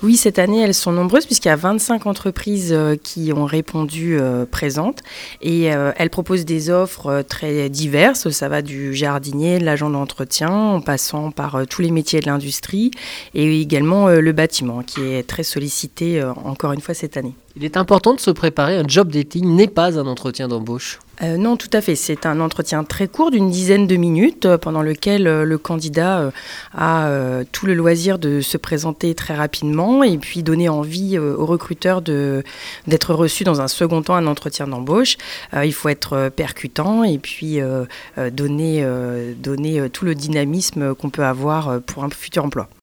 Oui, cette année, elles sont nombreuses puisqu'il y a 25 entreprises qui ont répondu présentes et elles proposent des offres très diverses. Ça va du jardinier, de l'agent d'entretien, en passant par tous les métiers de l'industrie et également le bâtiment qui est très sollicité encore une fois cette année. Il est important de se préparer, un job dating n'est pas un entretien d'embauche. Non, tout à fait. C'est un entretien très court d'une dizaine de minutes pendant lequel le candidat a tout le loisir de se présenter très rapidement et puis donner envie au recruteur d'être reçu dans un second temps un entretien d'embauche. Il faut être percutant et puis donner tout le dynamisme qu'on peut avoir pour un futur emploi.